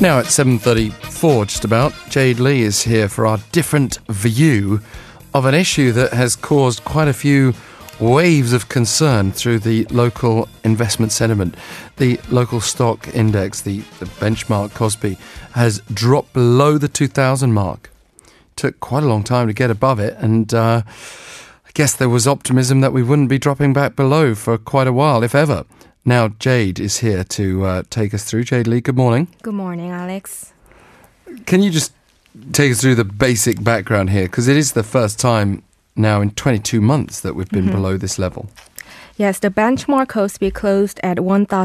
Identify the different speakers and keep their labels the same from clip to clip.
Speaker 1: Now at 7:34 just about, Jade Lee is here for our different view of an issue that has caused quite a few waves of concern through the local investment sentiment. The local stock index, the benchmark Kospi, has dropped below the 2,000 mark. Took quite a long time to get above it, and I guess there was optimism that we wouldn't be dropping back below for quite a while, if ever. Now Jade is here to take us through. Jade Lee, good morning.
Speaker 2: Good morning, Alex.
Speaker 1: Can you just take us through the basic background here? Because it is the first time now in 22 months that we've been below this level.
Speaker 2: Yes, the benchmark Kospi closed at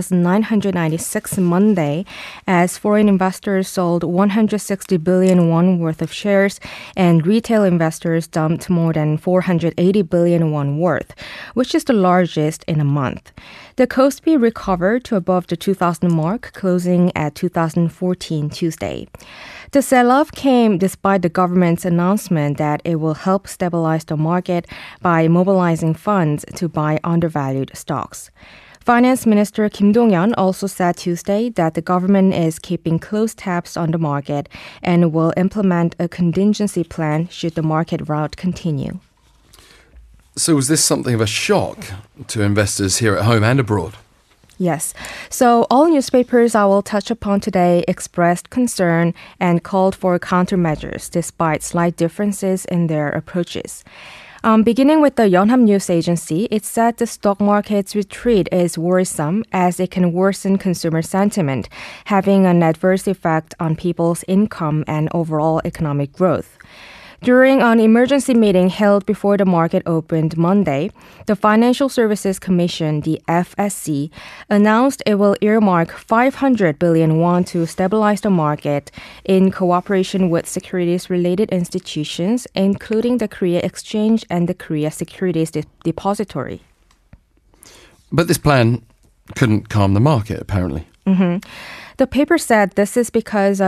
Speaker 2: 1,996 Monday as foreign investors sold 160 billion won worth of shares and retail investors dumped more than 480 billion won worth, which is the largest in a month. The Kospi recovered to above the 2,000 mark, closing at 2,014 Tuesday. The sell-off came despite the government's announcement that it will help stabilize the market by mobilizing funds to buy undervalued stocks. Finance Minister Kim Dong-yeon also said Tuesday that the government is keeping close tabs on the market and will implement a contingency plan should the market rout continue.
Speaker 1: So was this something of a shock to investors here at home and abroad?
Speaker 2: Yes. So all newspapers I will touch upon today expressed concern and called for countermeasures despite slight differences in their approaches. Beginning with the Yonhap News Agency, it said the stock market's retreat is worrisome as it can worsen consumer sentiment, having an adverse effect on people's income and overall economic growth. During an emergency meeting held before the market opened Monday, the Financial Services Commission, the FSC, announced it will earmark 500 billion won to stabilize the market in cooperation with securities-related institutions, including the Korea Exchange and the Korea Securities Depository.
Speaker 1: But this plan couldn't calm the market, apparently.
Speaker 2: The paper said this is because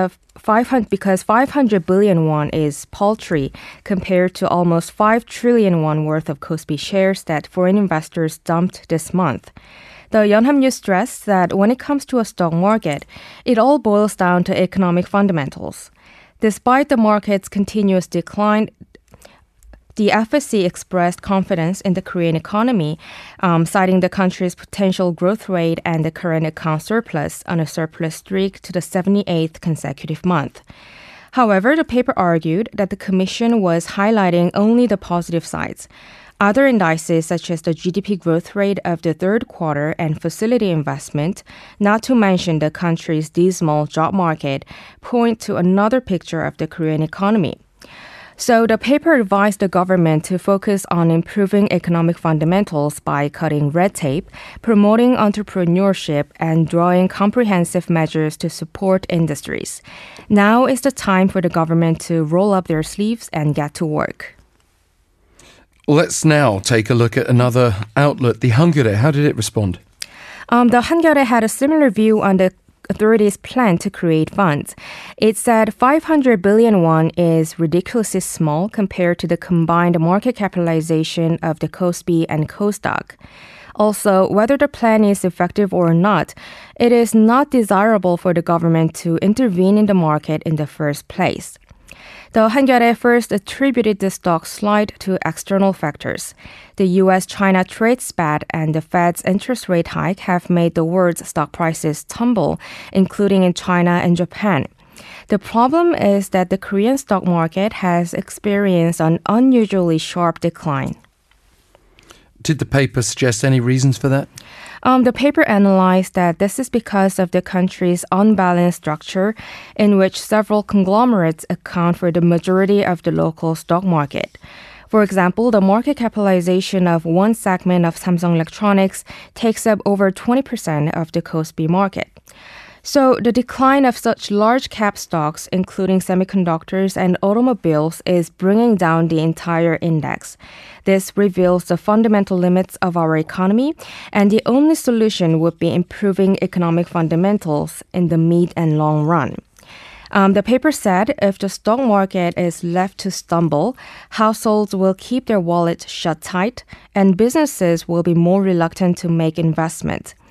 Speaker 2: 500 billion won is paltry compared to almost 5 trillion won worth of Kospi shares that foreign investors dumped this month. The Yonhap News stressed that when it comes to a stock market, it all boils down to economic fundamentals. Despite the market's continuous decline, the FSC expressed confidence in the Korean economy, citing the country's potential growth rate and the current account surplus on a surplus streak to the 78th consecutive month. However, the paper argued that the Commission was highlighting only the positive sides. Other indices, such as the GDP growth rate of the third quarter and facility investment, not to mention the country's dismal job market, point to another picture of the Korean economy. So the paper advised the government to focus on improving economic fundamentals by cutting red tape, promoting entrepreneurship, and drawing comprehensive measures to support industries. Now is the time for the government to roll up their sleeves and get to work.
Speaker 1: Let's now take a look at another outlet, the Hankyoreh. How did it respond?
Speaker 2: The Hankyoreh had a similar view on the authorities' plan to create funds. It said 500 billion won is ridiculously small compared to the combined market capitalization of the Kospi and Kosdaq. Also, whether the plan is effective or not, it is not desirable for the government to intervene in the market in the first place. The Hankyoreh first attributed the stock slide to external factors. The U.S.-China trade spat and the Fed's interest rate hike have made the world's stock prices tumble, including in China and Japan. The problem is that the Korean stock market has experienced an unusually sharp decline.
Speaker 1: Did the paper suggest any reasons for that?
Speaker 2: The paper analyzed that this is because of the country's unbalanced structure in which several conglomerates account for the majority of the local stock market. For example, the market capitalization of one segment of Samsung Electronics takes up over 20% of the Kospi market. So the decline of such large cap stocks, including semiconductors and automobiles, is bringing down the entire index. This reveals the fundamental limits of our economy, and the only solution would be improving economic fundamentals in the mid and long run. The paper said if the stock market is left to stumble, households will keep their wallets shut tight, and businesses will be more reluctant to make investments.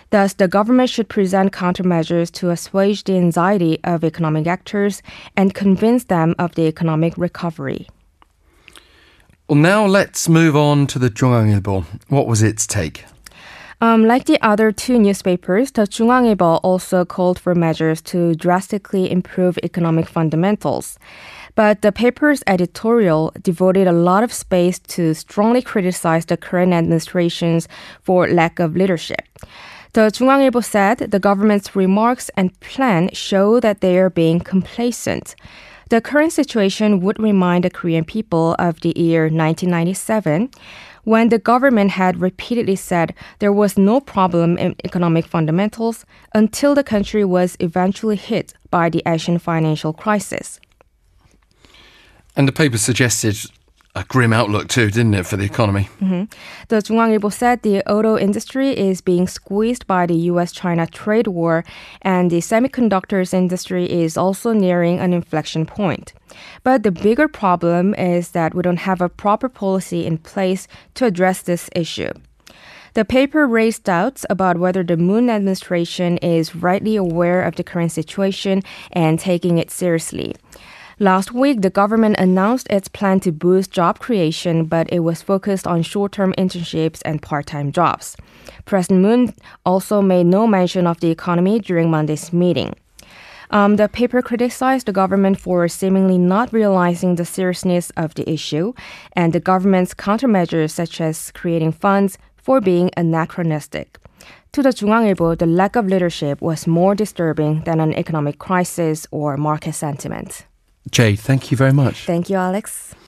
Speaker 2: Thus, the government should present countermeasures to assuage the anxiety of economic actors and convince them of the economic recovery.
Speaker 1: Well, now let's move on to the 중앙일보. What was its take?
Speaker 2: Like the other two newspapers, the 중앙일보 also called for measures to drastically improve economic fundamentals. But the paper's editorial devoted a lot of space to strongly criticize the current administrations for lack of leadership. The 중앙일보 said the government's remarks and plan show that they are being complacent. The current situation would remind the Korean people of the year 1997, when the government had repeatedly said there was no problem in economic fundamentals until the country was eventually hit by the Asian financial crisis.
Speaker 1: And the paper suggested a grim outlook too, didn't it, for the economy?
Speaker 2: The 중앙일보 said the auto industry is being squeezed by the U.S.-China trade war, and the semiconductors industry is also nearing an inflection point. But the bigger problem is that we don't have a proper policy in place to address this issue. The paper raised doubts about whether the Moon administration is rightly aware of the current situation and taking it seriously. Last week, the government announced its plan to boost job creation, but it was focused on short-term internships and part-time jobs. President Moon also made no mention of the economy during Monday's meeting. The paper criticized the government for seemingly not realizing the seriousness of the issue, and the government's countermeasures such as creating funds for being anachronistic. To the 중앙일보, the lack of leadership was more disturbing than an economic crisis or market sentiment.
Speaker 1: Jade, thank you very much.
Speaker 2: Thank you, Alex.